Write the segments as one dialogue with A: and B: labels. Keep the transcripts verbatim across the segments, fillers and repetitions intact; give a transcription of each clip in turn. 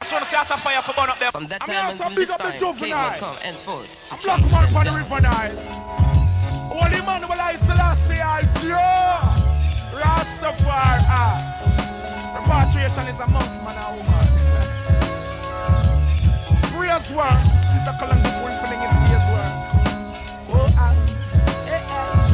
A: just want to start a fire for burn up there.
B: From that
C: I mean,
B: time
C: I
B: and
C: saw
B: from
C: big
B: this
C: up the
B: time,
C: juvenile.
B: Caveman come henceforth.
C: I'm black man from the river Nile. Holy man will I still say I Joe Rastafari. Repatriation is amongst man and woman. Free as well. It's the Columbia one feeling in free as well. Oh, ah. Eh, eh.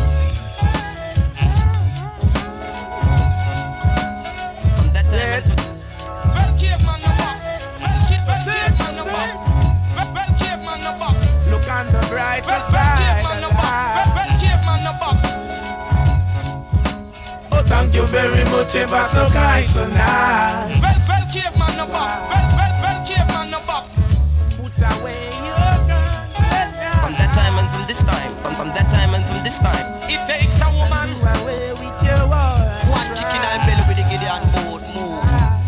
B: From that time and from
A: Well, caveman no back. Well, caveman no back. Well, caveman no back.
C: Look on the brighter
A: Well,
C: side
A: caveman no
C: of
A: back.
C: life.
A: Well, caveman no back.
C: Oh, thank you very much, ever so kind tonight.
A: Well, well, caveman no back. Well, well, well, caveman no back.
C: Put away your guns and
B: from that time and from this time, from, from that time and from this time.
A: It takes a woman.
C: do away with your war.
A: One chicken and belly with the Gideon boat move.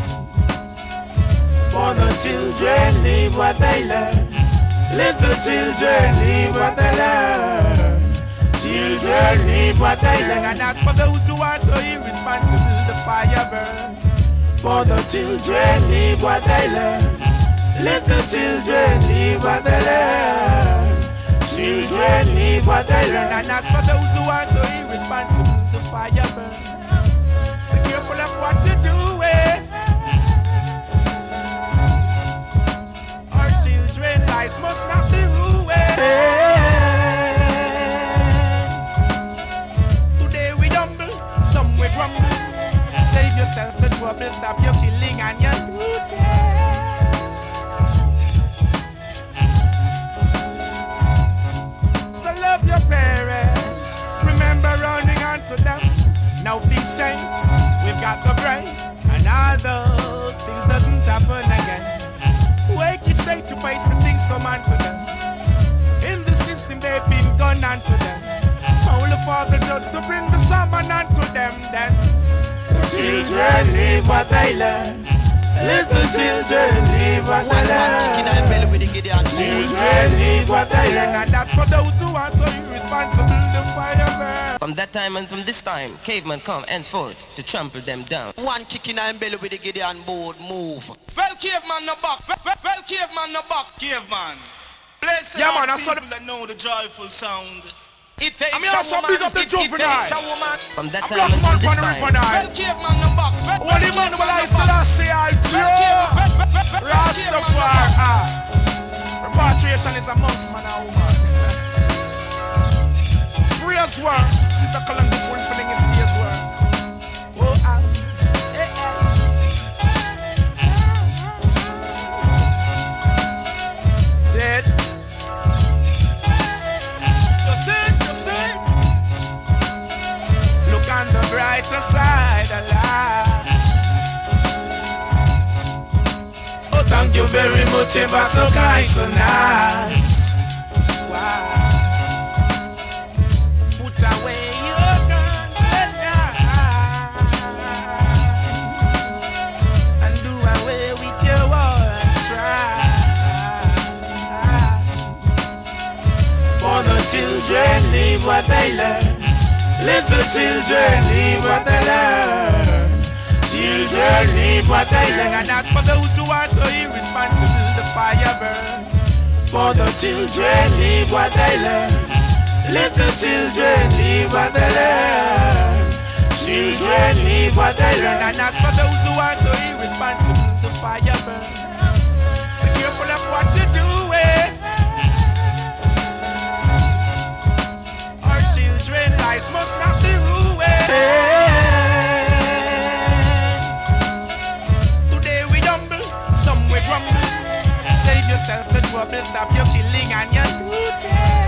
C: For the children, leave what they learn. Little children, leave what they learn. Children, leave what they learn. And that's for those who are so irresponsible, the fire burn. For the children, leave what they learn. Little children, leave what they learn. Children, leave what they learn. And that's for those who are so irresponsible, the fire burn. So careful of what you do, eh? Our children, lives must not be ruined. Today we humble, some we grumble. Save yourself the trouble, stop your killing and your looting. So love your parents, remember running onto them. Now things change, we've got the brain, and all those things doesn't happen again. Wake it straight to face the things come onto them. In the system they've been gone onto them. Only for the judge to bring the sermon onto them then. The children leave what they learn. Little children leave what they learn.
A: One chicken and belly with the Gideon boat.
C: Children leave what they learn. And that's for those who are so irresponsible, the fire burn.
B: From that time and from this time, Caveman come henceforth to trample them down.
A: One chicken and belly with the Gideon boat move. Well, caveman no back. Well, well, well caveman no back. Caveman. Bless
C: Yeah, man,
A: the
C: I saw
A: people
C: the-
A: that know the joyful sound. It takes
C: I mean, I
A: a
C: saw
A: woman.
C: big up the
A: It, it takes
C: juvenile.
A: a woman.
B: From that
C: I'm
B: time
C: black
B: and
C: man
B: from this
C: from the river
B: time,
C: Nile.
A: Well, caveman no back. Well, well,
C: Holy man will I
A: caveman no
C: still
A: back.
C: say I
A: Well, caveman- well, well, well, well, well, caveman no back.
C: Rastafari. Repatriation is amongst man and woman. Free as well. It's the Columbia one feeling in free as well. Oh, ah. Eh, eh. Said. Just it, just it. Look on the brighter side of life. Oh, thank you very much, ever so kind tonight. Wow. Put away your guns and knives, and do away with your war and strife. For the children, leave what they learn. Little children, leave what they learn. Children, leave what they learn. And that's for those who are so irresponsible, the fire burn. For the children, leave what they learn. Little children, leave what they learn. Children, leave what they learn. And that's for those who are so irresponsible, the fire burn. So careful of what you do, eh? Our children, lives must not be ruined. Today we humble, some we grumble. Save yourself the trouble, stop your killing and your looting.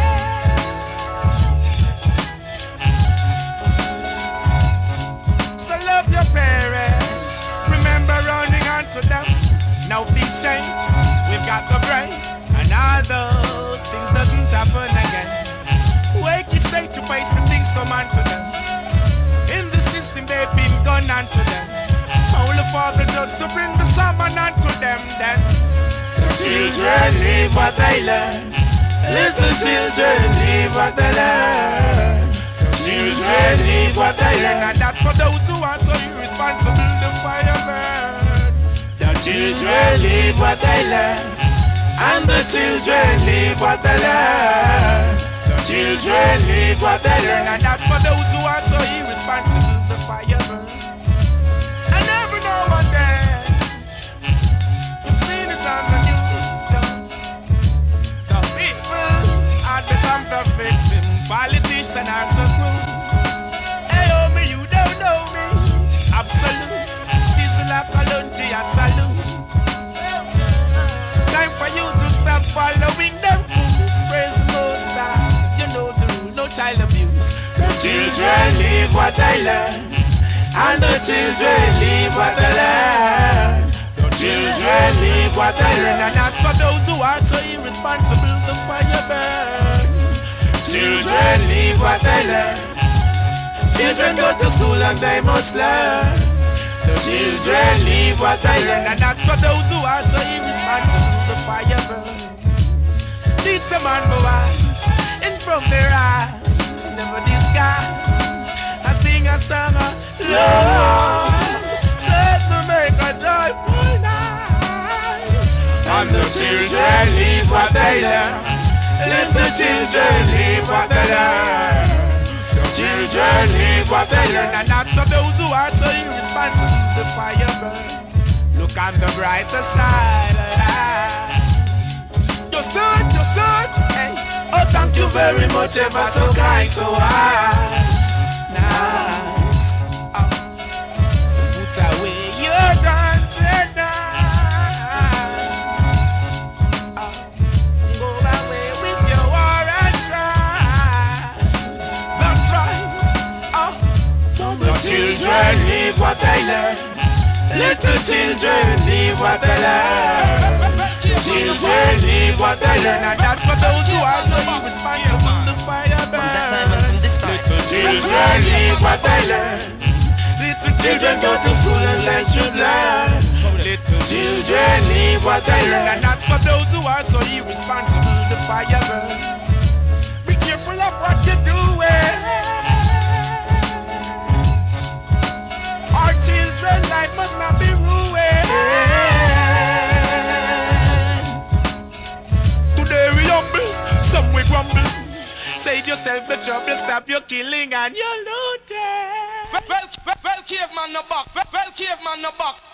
C: So love your parents, remember running onto them. Now things change, we've got the brain, and all those things doesn't happen again. Wake it straight to face the things come onto them. In the system they've been gone onto them. Only for the judge to bring the sermon onto them then. The children leave what they learn. Little children leave what they learn. Children leave what they learn. And that's for those who are so irresponsible, the fire burn. The children children live what they learn, and the children live what they learn. The children live what they learn, and that's for those who are so irresponsible. The fire burns, and every now and then you've seen it on the news. The people are become the victim. Politicians are so cruel. Hey, oh me, you don't know me. Absolute. Sizzla Kalonji a salute. Time for you to stop following them fools. Praise the Most High. You know the rule, no child abuse. The children live what they learn, and the children live what they learn. The children live what they learn, and that's for those who are so irresponsible. The fire burn. Children live what they learn. Children go to school and they must learn. The children live what they learn, and that's for those who are so irresponsible. The fire burns. Teach them on the wise, and from their eyes, never disguise. I sing a song of love, set to make a joyful night. And the children live what they learn. Let the children live what they learn. The children live what they learn, and that's for those who are so irresponsible. The fire burns. Look on the brighter side of life. You stood, you stood, hey. Oh, thank you very much, ever so kind, so high. Nice. Oh. Put away your guns and knives. Oh. Go away with your war and strife. That's right. Oh. The children live what they learn. Let the children live what they learn. Children live what they learn, and that's for those who are so irresponsible. The fire burns. Little children live what they learn. Little children go to school and they should learn. Little children live what they learn, and that's for those who are so irresponsible. The fire burns. Be careful of what you're doing. Our children's life must not be ruined. Today we humble, some we grumble. Save yourself the trouble, stop your killing and your looting.
A: Well, well, well, caveman no buck. Well, well, caveman no buck.